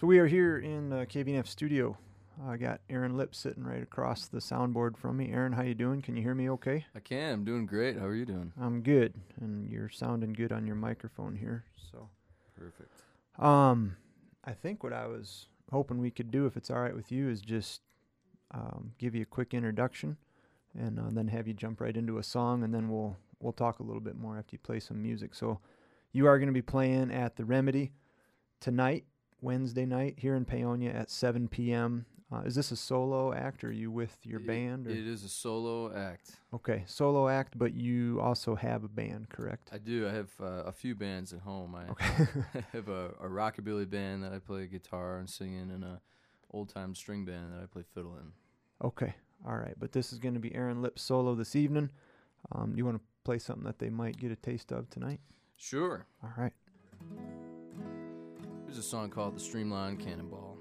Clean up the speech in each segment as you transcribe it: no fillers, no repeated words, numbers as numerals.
So we are here in KVNF studio. I got Aaron Lipp sitting right across the soundboard from me. Aaron, how you doing? Can you hear me okay? I can. I'm doing great. How are you doing? I'm good, and you're sounding good on your microphone here. So, Perfect. I think what I was hoping we could do, if it's all right with you, is just give you a quick introduction, and then have you jump right into a song, and then we'll talk a little bit more after you play some music. So, you are going to be playing at the Remedy tonight, Wednesday night, here in Paonia at 7 p.m. Is this a solo act, or are you with your band? Or? It is a solo act. Okay, solo act, but you also have a band, correct? I do. I have a few bands at home. I have a rockabilly band that I play guitar and sing in, and a old-time string band that I play fiddle in. Okay, all right. But this is going to be Aaron Lipp solo this evening. You want to play something that they might get a taste of tonight? Sure. All right. There's a song called The Streamline Cannonball.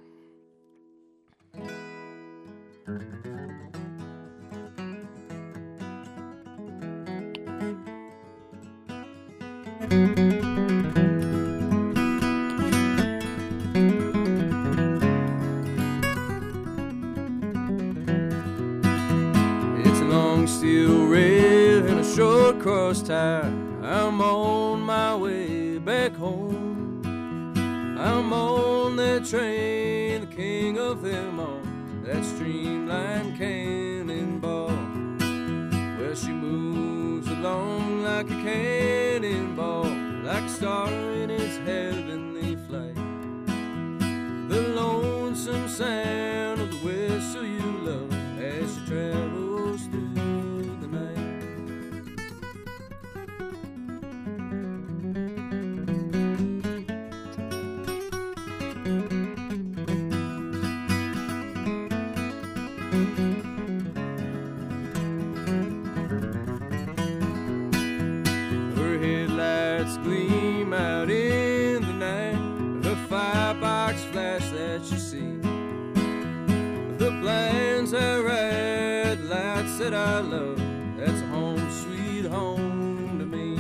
It's a long steel rail and a short cross tie. I'm on my way back home. I'm on that train, the king of them all, that streamlined cannonball. Well, she moves along like a cannonball, like a star in its heavenly flight. The lonesome sound of the whistle you love as she travels through the night. Her headlights gleam out in the night, the firebox flash that you see, the blinds that red lights that I love, that's a home sweet home to me.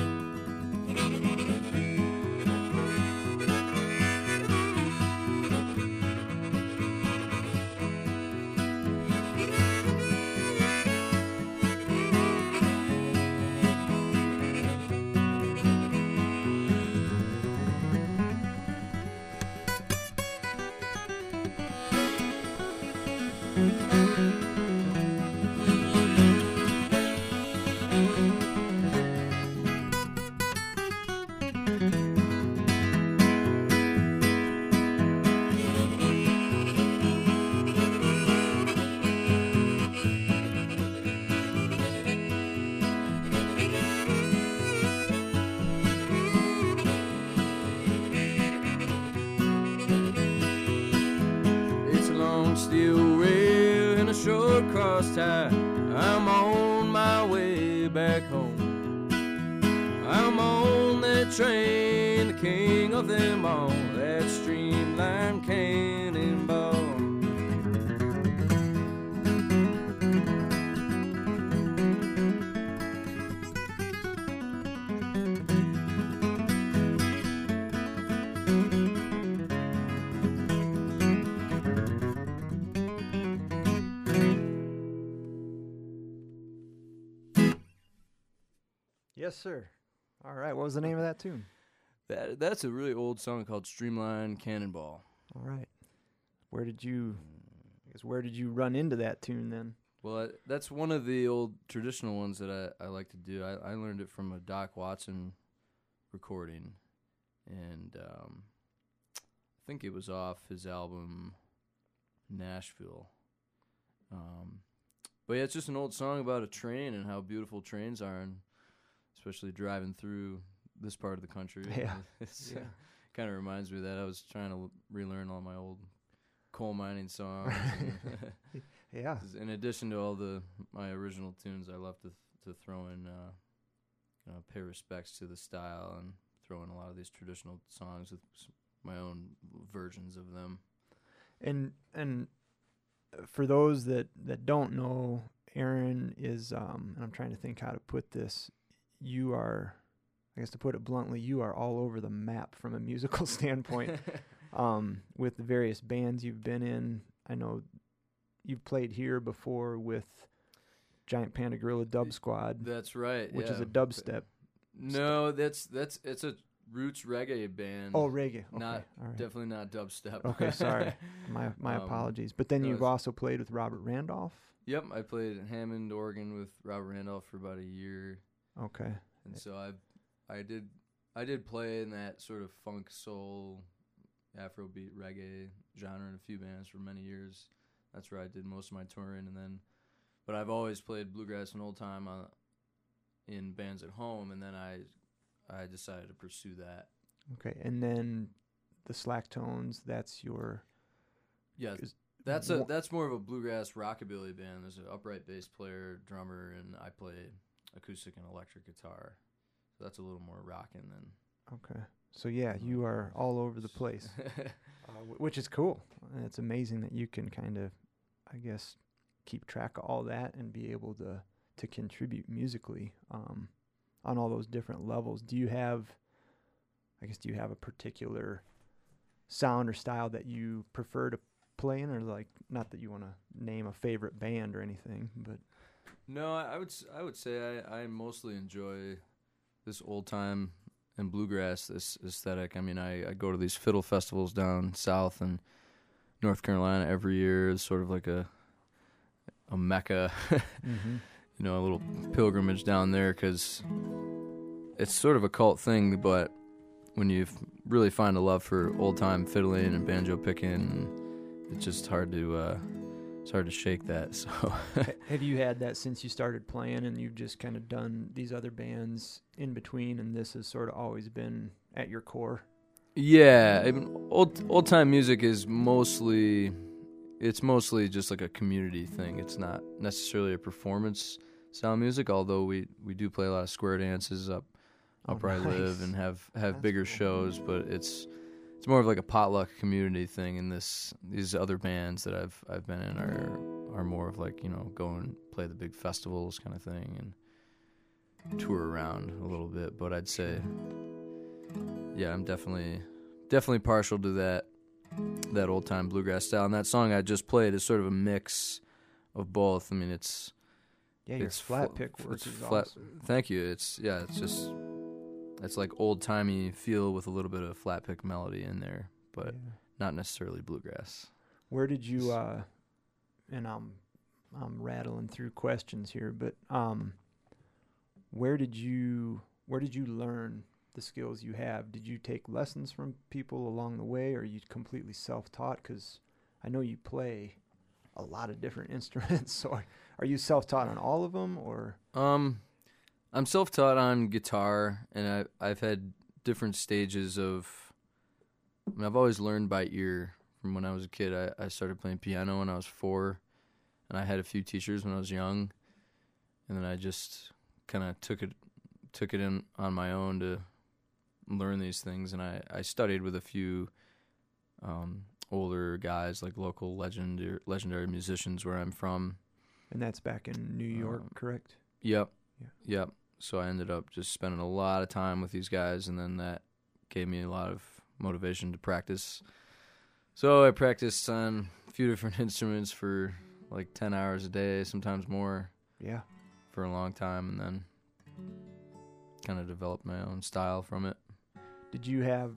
Steel rail and a short cross tie. I'm on my way back home. I'm on that train, the king of them all, that streamlined cannonball. Yes, sir. All right. What was the name of that tune? That's a really old song called Streamline Cannonball. All right. Where did you run into that tune then? Well, that's one of the old traditional ones that I like to do. I learned it from a Doc Watson recording, and I think it was off his album Nashville. But yeah, it's just an old song about a train and how beautiful trains are, and especially driving through this part of the country. Yeah. Kind of reminds me of that. I was trying to relearn all my old coal mining songs. Yeah. In addition to all my original tunes, I love to throw in, pay respects to the style and throw in a lot of these traditional songs with my own versions of them. And for those that don't know, Aaron is, and I'm trying to think how to put this, you are, I guess to put it bluntly, you are all over the map from a musical standpoint. With the various bands you've been in, I know you've played here before with Giant Panda Gorilla Dub Squad. That's right. Which is a dubstep. No, it's a roots reggae band. Oh, reggae. Okay. Not all right. Definitely not dubstep. Okay, sorry. My apologies. But then you've also played with Robert Randolph. Yep, I played Hammond organ with Robert Randolph for about a year. Okay. And so I did play in that sort of funk soul, Afrobeat reggae genre in a few bands for many years. That's where I did most of my touring, but I've always played bluegrass and old time in bands at home, and then I decided to pursue that. Okay, and then the Slack Tones, that's your... Yeah, that's more of a bluegrass rockabilly band. There's an upright bass player, drummer, and I play acoustic and electric guitar. So that's a little more rockin' than... Okay. So, yeah, you are all over the place, which is cool. And it's amazing that you can kind of, I guess, keep track of all that and be able to contribute musically on all those different levels. Do you have a particular sound or style that you prefer to play in, or like, not that you want to name a favorite band or anything, but... No, I would say I mostly enjoy this old time and bluegrass, this aesthetic. I mean, I go to these fiddle festivals down south in North Carolina every year. It's sort of like a mecca, mm-hmm. You know, a little pilgrimage down there, because it's sort of a cult thing, but when you really find a love for old time fiddling and banjo picking, it's just hard to shake that. So have you had that since you started playing, and you've just kind of done these other bands in between, and this has sort of always been at your core? Yeah, I mean, old time music is mostly just like a community thing. It's not necessarily a performance style music, although we do play a lot of square dances up where I live, and have bigger cool. shows, but it's more of like a potluck community thing. And these other bands that I've been in are more of like, you know, go and play the big festivals kind of thing and tour around a little bit. But I'd say, yeah, I'm definitely partial to that old time bluegrass style. And that song I just played is sort of a mix of both. I mean, it's flat pick work is flat. Awesome. Thank you. It's like old-timey feel with a little bit of flat pick melody in there, but not necessarily bluegrass. Where did you, and I'm rattling through questions here, but where did you learn the skills you have? Did you take lessons from people along the way, or are you completely self-taught? Because I know you play a lot of different instruments, so are you self-taught on all of them, or? I'm self-taught on guitar, and I've had different stages of... I mean, I've always learned by ear from when I was a kid. I started playing piano when I was 4, and I had a few teachers when I was young, and then I just kind of took it in on my own to learn these things, and I studied with a few older guys, like local legendary musicians where I'm from. And that's back in New York, correct? Yep. Yeah. Yep. So I ended up just spending a lot of time with these guys, and then that gave me a lot of motivation to practice. So I practiced on a few different instruments for like 10 hours a day, sometimes more. Yeah. For a long time, and then kind of developed my own style from it. Did you have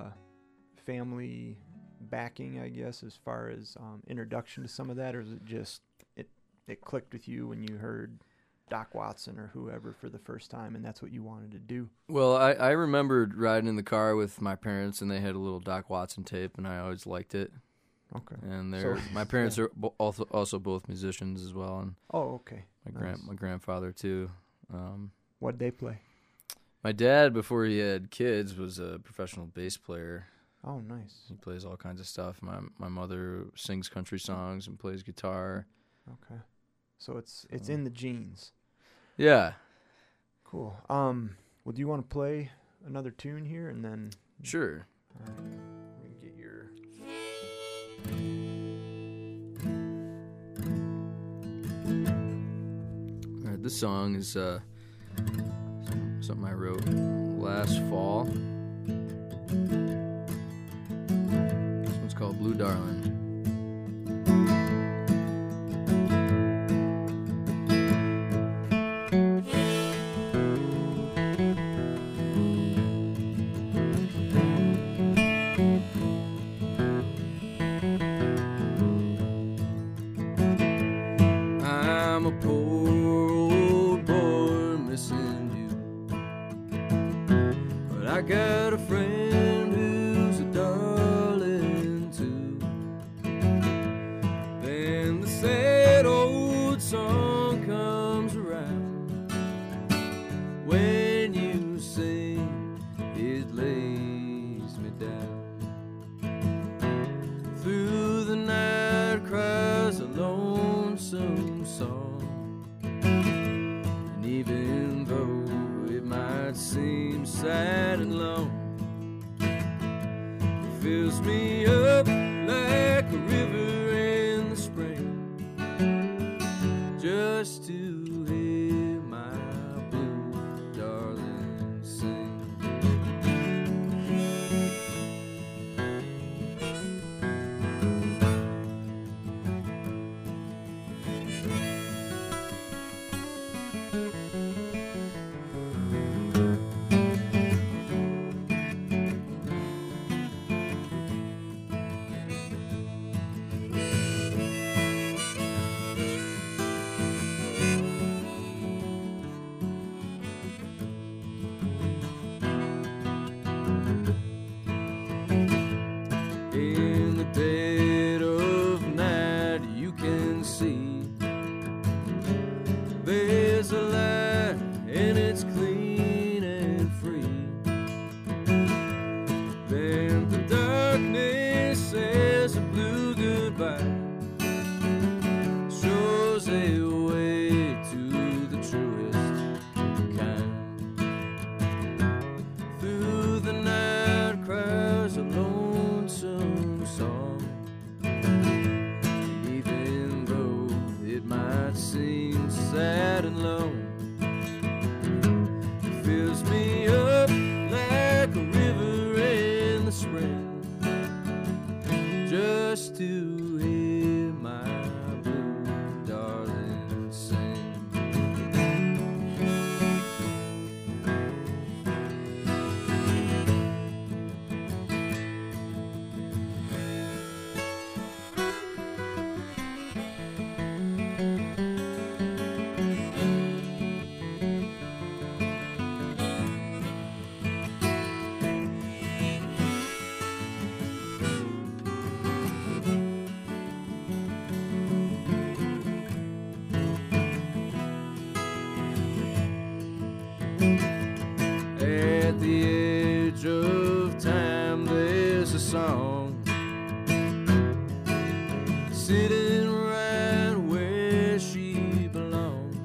family backing, I guess, as far as introduction to some of that, or is it just it clicked with you when you heard Doc Watson or whoever for the first time, and that's what you wanted to do? Well, I remembered riding in the car with my parents, and they had a little Doc Watson tape, and I always liked it. Okay. And my parents are also both musicians as well. And okay. My grandfather too. What'd they play? My dad, before he had kids, was a professional bass player. Oh, nice. He plays all kinds of stuff. My mother sings country songs and plays guitar. Okay. So it's in the genes. Yeah. Cool. Well, do you want to play another tune here, and then? Sure. All right. Let me get your. All right. This song is something I wrote last fall. called Blue Darling. I'm a poor old boy missing you, but I got a friend who's a darling too. Then the sad old song comes around. When you sing, it lays me down. Through the night cries a lonesome song, and even though it might seem sad and lone, it fills me up like a river in the spring, just to hear my blue darling sing. In the dead of night you can see there's a light and it's clean and free. Then the darkness says a blue goodbye, shows a way to the truest kind. Through the night cries a lonesome song, and even though it might seem sad and lone, it fills me up like a river in the spring, just to hear my blue darling sing. At the edge of time there's a song sitting right where she belongs,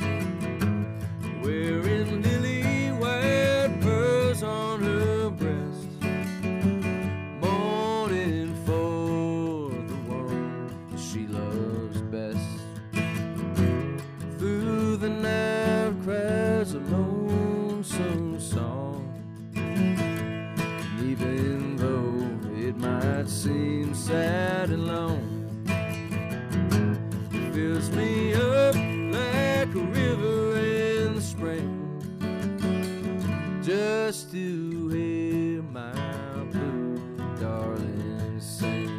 wearing lily white pearls on her breast, mourning for the one she loves best. Through the night cries a lonesome song, and even though it might seem sad and lone, it fills me up like a river in the spring, just to hear my blue darling sing.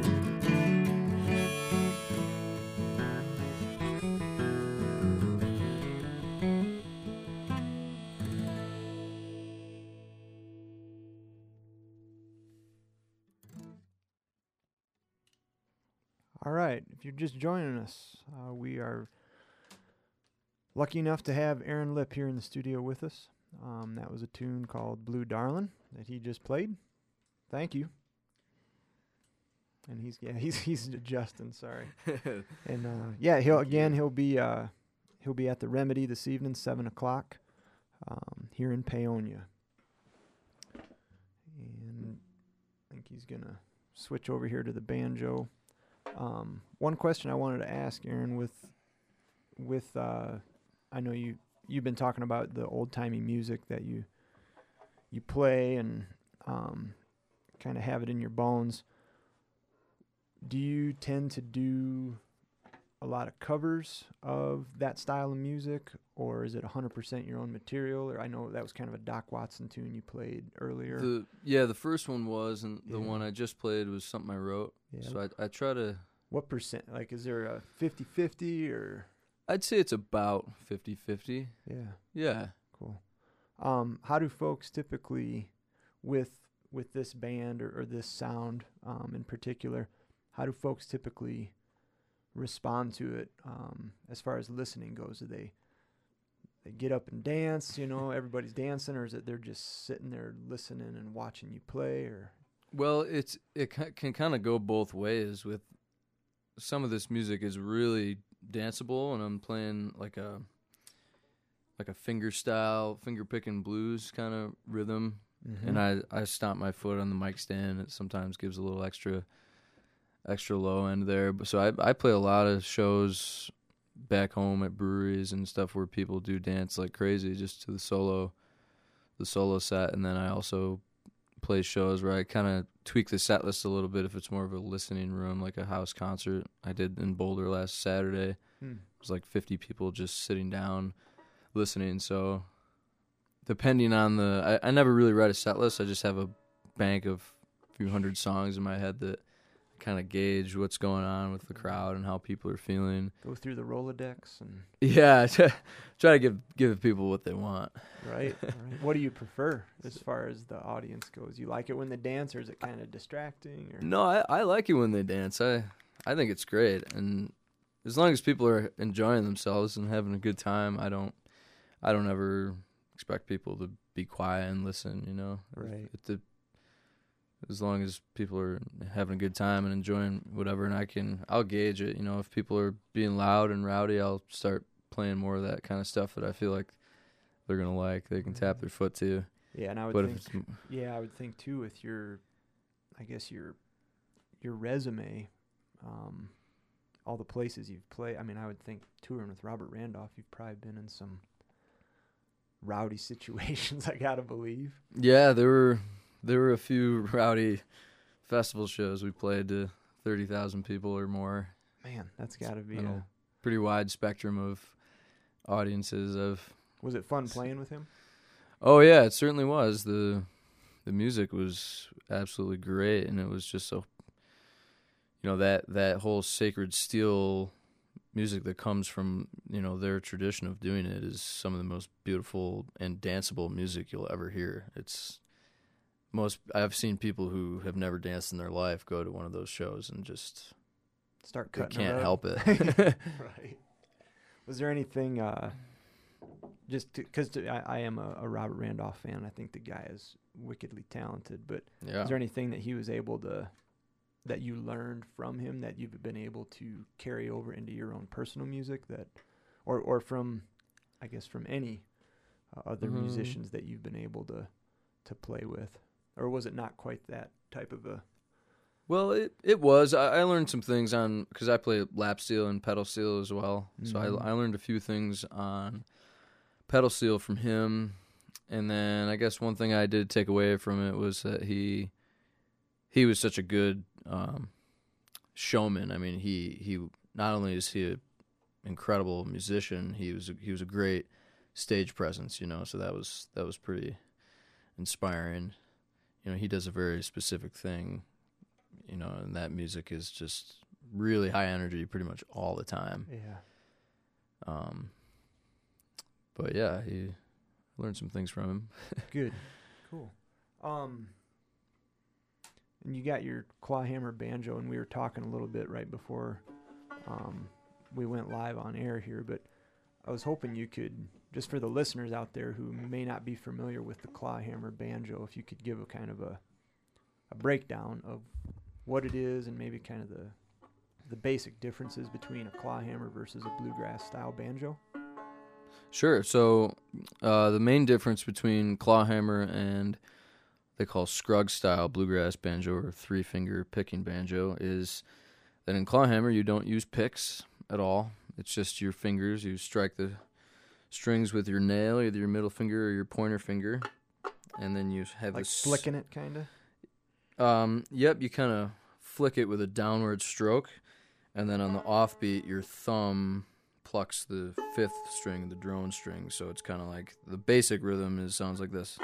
All right, if you're just joining us, we are lucky enough to have Aaron Lipp here in the studio with us. That was a tune called Blue Darlin' that he just played. Thank you. And he's adjusting, sorry. And he'll be at the Remedy this evening, 7:00, here in Paonia. And I think he's gonna switch over here to the banjo. One question I wanted to ask Aaron, with I know you've been talking about the old timey music that you play and kind of have it in your bones. Do you tend to do a lot of covers of that style of music, or is it 100% your own material? Or I know that was kind of a Doc Watson tune you played earlier. The first one was, and the one I just played was something I wrote. Yeah. So I try to... What percent? Like, is there a 50-50 or... I'd say it's about 50-50. Yeah. Yeah. Cool. How do folks typically, with this band or this sound in particular, how do folks typically respond to it as far as listening goes? Do they get up and dance, everybody's dancing, or is it they're just sitting there listening and watching you play? Or well, it can kind of go both ways. With some of this music is really danceable, and I'm playing like a finger picking blues kind of rhythm, and I stomp my foot on the mic stand. It sometimes gives a little extra low end there. So I play a lot of shows back home at breweries and stuff where people do dance like crazy just to the solo set, and then I also play shows where I kind of tweak the set list a little bit if it's more of a listening room, like a house concert I did in Boulder last Saturday. It was like 50 people just sitting down listening. So depending on I never really write a set list. I just have a bank of a few hundred songs in my head that kind of gauge what's going on with the crowd and how people are feeling. Go through the Rolodex and try to give people what they want. Right. What do you prefer as far as the audience goes? You like it when they dance, or is it kind of distracting? Or? No, I like it when they dance. I think it's great, and as long as people are enjoying themselves and having a good time, I don't ever expect people to be quiet and listen. Right. As long as people are having a good time and enjoying whatever, and I'll gauge it. If people are being loud and rowdy, I'll start playing more of that kind of stuff that I feel like they're gonna like. They can tap their foot to. Yeah, and I would think too with your resume, all the places you've played. I mean, I would think touring with Robert Randolph, you've probably been in some rowdy situations. I gotta believe. Yeah, there were a few rowdy festival shows we played to 30,000 people or more. Man, that's got to be a pretty wide spectrum of audiences. Was it fun playing with him? Oh yeah, it certainly was. The music was absolutely great, and it was just so that whole Sacred Steel music that comes from their tradition of doing it is some of the most beautiful and danceable music you'll ever hear. I've seen people who have never danced in their life go to one of those shows and just start cutting. They can't help it. Right. Was there anything? Just because I am a Robert Randolph fan, I think the guy is wickedly talented. But is there anything that he was able to, that you learned from him, that you've been able to carry over into your own personal music, or from, I guess, from any other musicians that you've been able to play with? Or was it not quite that type of a... Well, it was. I learned some things because I play lap steel and pedal steel as well. So I learned a few things on pedal steel from him. And then I guess one thing I did take away from it was that he was such a good showman. I mean, he not only is he an incredible musician, he was a great stage presence, so that was pretty inspiring. He does a very specific thing, and that music is just really high energy pretty much all the time. Yeah. But yeah, he learned some things from him. Good. Cool. And you got your clawhammer banjo, and we were talking a little bit right before we went live on air here, but I was hoping you could, just for the listeners out there who may not be familiar with the clawhammer banjo, if you could give a kind of a breakdown of what it is and maybe kind of the basic differences between a clawhammer versus a bluegrass style banjo. Sure. So the main difference between clawhammer and they call Scruggs style bluegrass banjo or three-finger picking banjo is that in clawhammer you don't use picks at all. It's just your fingers. You strike the strings with your nail, either your middle finger or your pointer finger, and then you have like flicking it, kind of. Yep. You kind of flick it with a downward stroke, and then on the offbeat, your thumb plucks the 5th string, the drone string. So it's kind of like the basic rhythm sounds like this.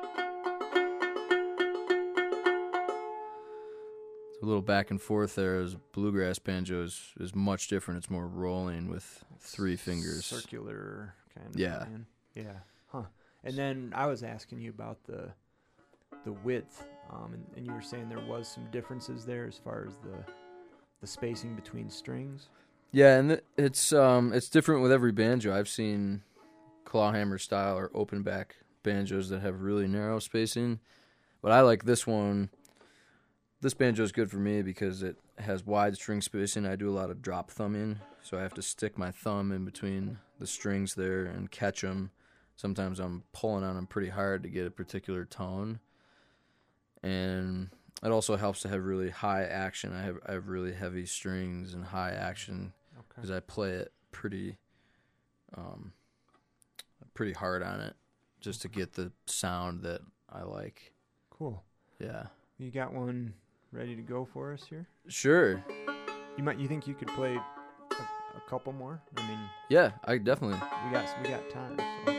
A little back and forth there. As bluegrass banjo is much different. It's more rolling with 3 fingers. Circular kind of. Yeah. Man. Yeah. Huh. And then I was asking you about the width, and you were saying there was some differences there as far as the spacing between strings. Yeah, and it's different with every banjo. I've seen clawhammer style or open back banjos that have really narrow spacing, but I like this one. This banjo is good for me because it has wide string spacing. I do a lot of drop thumbing, so I have to stick my thumb in between the strings there and catch them. Sometimes I'm pulling on them pretty hard to get a particular tone. And it also helps to have really high action. I have really heavy strings and high action because I play it pretty hard on it just to get the sound that I like. Cool. Yeah. You got one ready to go for us here? Sure. You think you could play a couple more? I mean, yeah, I definitely. We got time. So.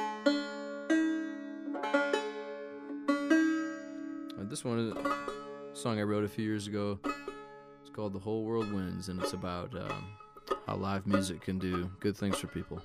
This one is a song I wrote a few years ago. It's called "The Whole World Wins," and it's about how live music can do good things for people.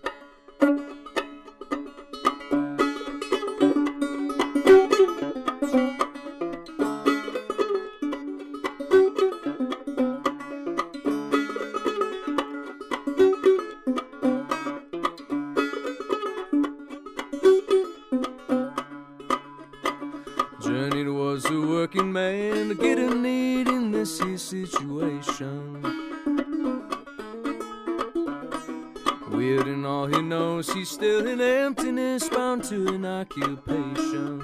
Journeyed was a working man to get a need in this here situation. Weird in all he knows, he's still in emptiness, bound to an occupation.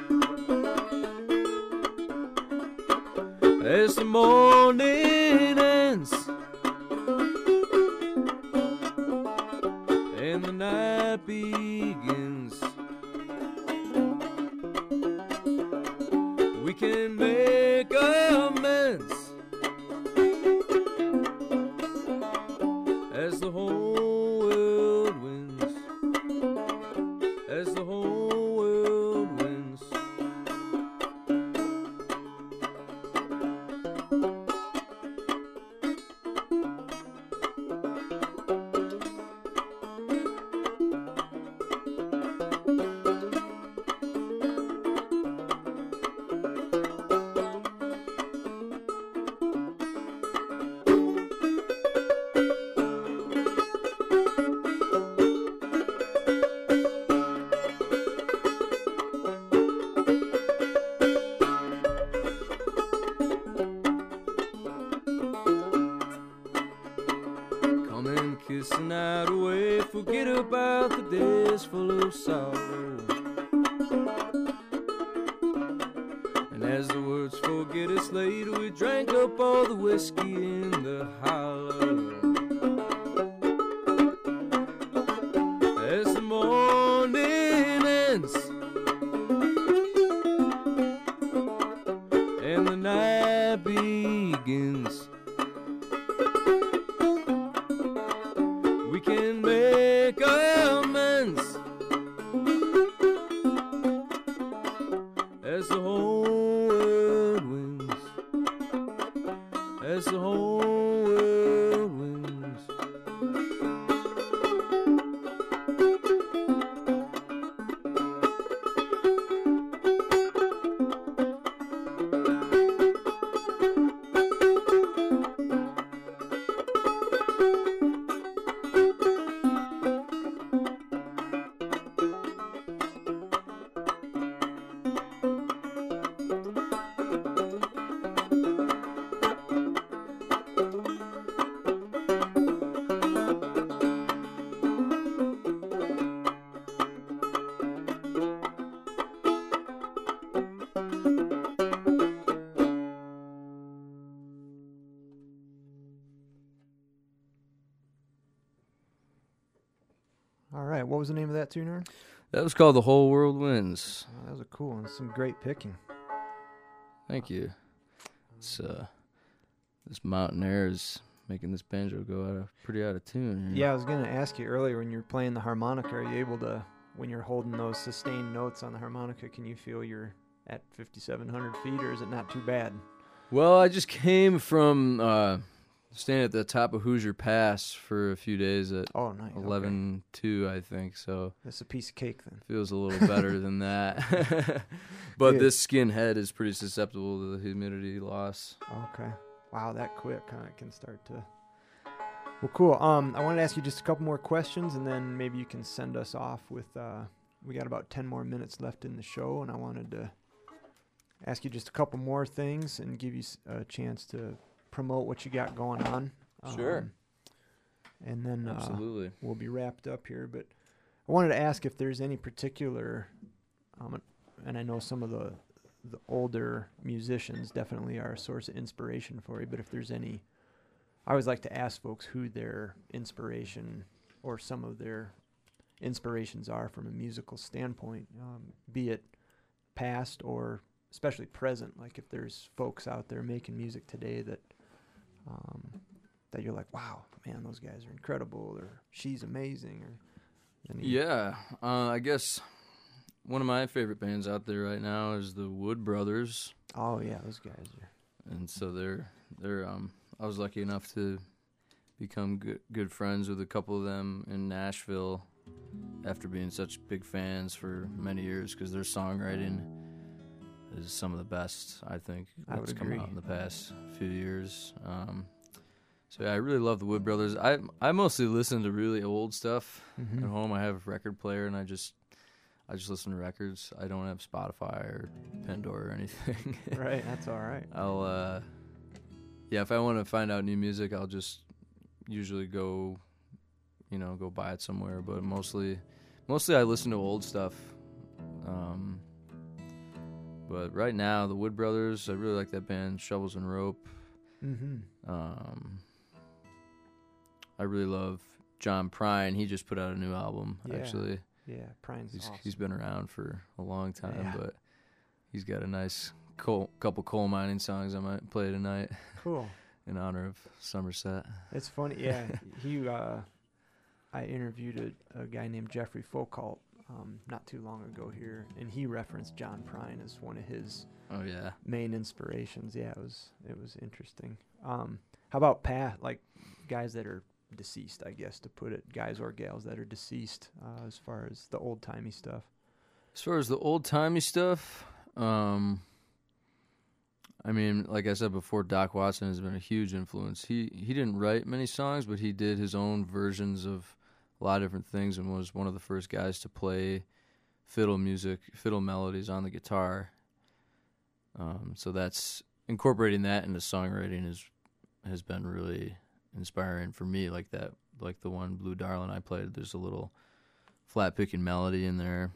As the morning ends and the night begins, we can make amends as the whole world wins, as the whole world wins. Kiss the night away, forget about the days full of sorrow. And as the words forget us later, we drank up all the whiskey in the hollow. As the morning ends and the night begins, we can make amends as the whole world wins, as the whole world wins. All right, what was the name of that tune, Aaron? That was called "The Whole World Wins." Oh, that was a cool one. Some great picking. Thank you. It's this mountain air is making this banjo go pretty out of tune here. Yeah, I was going to ask you earlier, when you're playing the harmonica, are you able to, when you're holding those sustained notes on the harmonica, can you feel you're at 5,700 feet, or is it not too bad? Well, I just came from staying at the top of Hoosier Pass for a few days at Oh, nice. 11.2, I think, so That's a piece of cake then. feels a little better than that. But Good. this skin head is pretty susceptible to the humidity loss. Okay. Wow, that quick, huh? It can start to... Well, cool. I wanted to ask you just a couple more questions, and then maybe you can send us off with... we got about 10 more minutes left in the show, and I wanted to ask you just a couple more things and give you a chance to promote what you got going on. Sure. And then Absolutely. we'll be wrapped up here. But I wanted to ask if there's any particular... and I know some of the older musicians definitely are a source of inspiration for you, but if there's any, I always like to ask folks who their inspiration or some of their inspirations are from a musical standpoint, be it past or especially present. Like if there's folks out there making music today that that you're like, wow, man, those guys are incredible, or she's amazing, or any. Yeah, I guess one of my favorite bands out there right now is the Wood Brothers. Oh yeah, those guys are. And so they're I was lucky enough to become good friends with a couple of them in Nashville after being such big fans for many years, because their songwriting is some of the best, I think, I would that's come agree. out in the past few years. So yeah, I really love the Wood Brothers. I mostly listen to really old stuff Mhm. at home. I have a record player, and I just listen to records. I don't have Spotify or Pandora or anything. Right, that's all right. I'll if I want to find out new music, I'll just usually go buy it somewhere. But mostly I listen to old stuff. But right now, the Wood Brothers, I really like that band, Shovels and Rope. Mm-hmm. I really love John Prine. He just put out a new album, Yeah. actually. Yeah, Prine's awesome. He's been around for a long time, Yeah. but he's got a nice couple coal mining songs I might play tonight Cool. in honor of Somerset. It's funny. Yeah, I interviewed a guy named Jeffrey Foucault not too long ago here, and he referenced John Prine as one of his Oh yeah. main inspirations. Yeah, it was interesting. How about like guys that are deceased, I guess, to put it, guys or gals that are deceased, as far as the old timey stuff? As far as the old timey stuff, I mean, like I said before, Doc Watson has been a huge influence. He didn't write many songs, but he did his own versions of a lot of different things, and was one of the first guys to play fiddle melodies on the guitar. So that's incorporating that into songwriting has been really inspiring for me. Like the one Blue Darlin' I played, there's a little flat picking melody in there.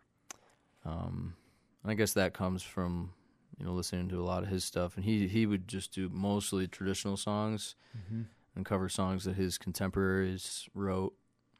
I guess that comes from listening to a lot of his stuff, and he would just do mostly traditional songs Mm-hmm. and cover songs that his contemporaries wrote.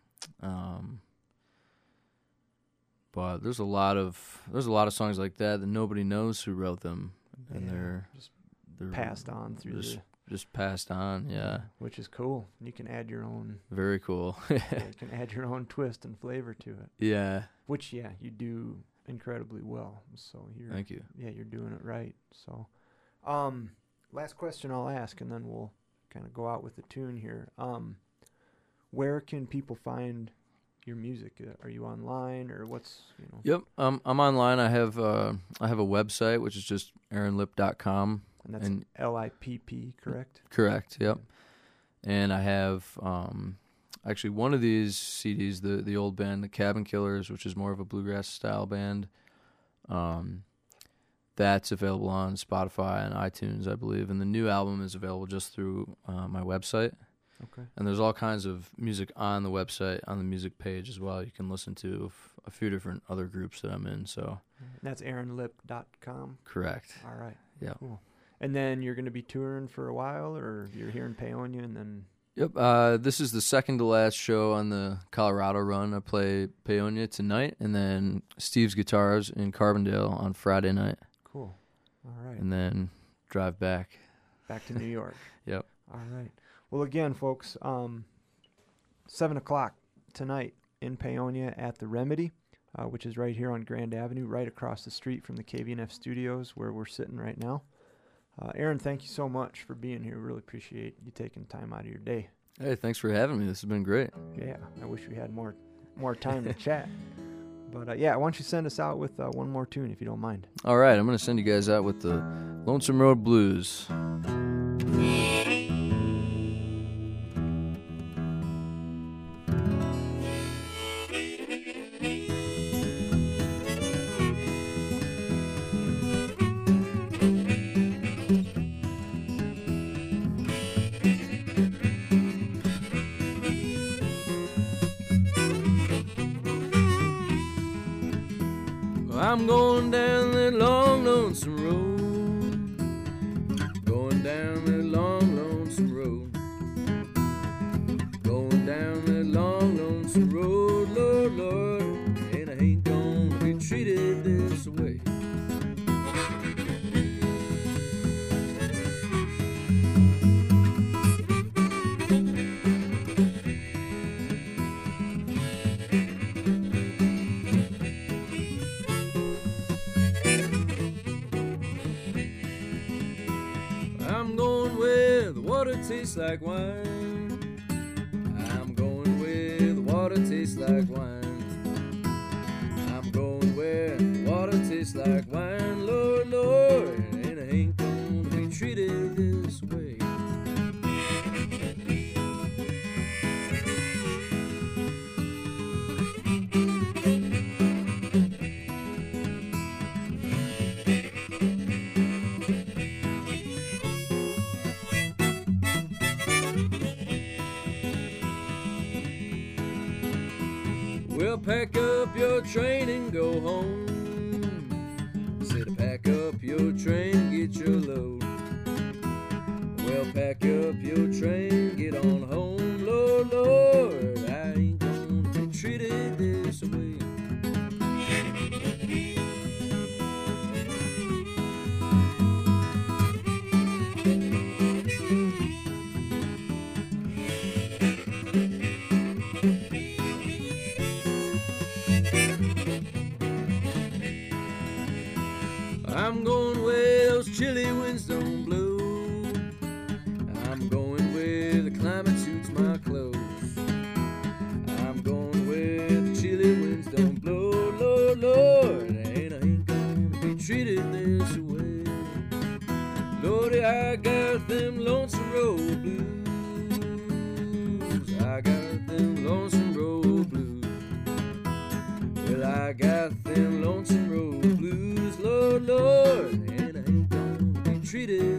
But there's a lot of songs like that nobody knows who wrote them, and they're Passed on through just passed on. Yeah, which is cool. You can add your own. very cool. You can add your own twist and flavor to it. Yeah, Which, you do incredibly well. So thank you. Yeah, you're doing it right. So, last question I'll ask, and then we'll kind of go out with the tune here. Where can people find your music? Are you online, or what's Yep, I'm online. I have a website, which is just aaronlipp.com. And that's And LIPP, correct? correct. Yep. And I have actually one of these CDs, the old band, the Cabin Killers, which is more of a bluegrass style band. That's available on Spotify and iTunes, I believe. And the new album is available just through my website. Okay. And there's all kinds of music on the website, on the music page as well. You can listen to a few different other groups that I'm in. So And that's aaronlipp.com. correct. All right. Yeah. Cool. And then you're going to be touring for a while, or you're here in Paonia, and then... Yep. This is the second to last show on the Colorado run. I play Paonia tonight, and then Steve's Guitars in Carbondale on Friday night. Cool. All right. And then drive back back to New York. Yep. All right. Well, again, folks, 7 o'clock tonight in Paonia at the Remedy, which is right here on Grand Avenue, right across the street from the KVNF studios where we're sitting right now. Aaron, thank you so much for being here. Really appreciate you taking time out of your day. Hey, thanks for having me. This has been great. Yeah, I wish we had more time to chat. But yeah, why don't you send us out with one more tune if you don't mind. All right, I'm going to send you guys out with the Lonesome Road Blues. I'm going down that long, lonesome road. Going down that long, lonesome road. Going down that long, lonesome road, Lord, Lord. And I ain't gonna be treated this way. I'm going where the water tastes like wine. I'm going where the water tastes like wine. I'm going where the water tastes like wine, Lord, Lord. And I ain't gonna be treated this way. Well, pack up your train and go home. Said pack up your train, get your load. Well, pack up your train, get on home, Lord, Lord. I ain't gonna be treated this way. I'm going where those chilly winds don't blow. I'm going where the climate suits my clothes. I'm going where the chilly winds don't blow, Lord, Lord. And I ain't gonna be treated this way. Lordy, I got them lonesome road blues. I got them lonesome road blues. Well, I got them lonesome road blues, Lord, Lord, and I ain't gonna be treated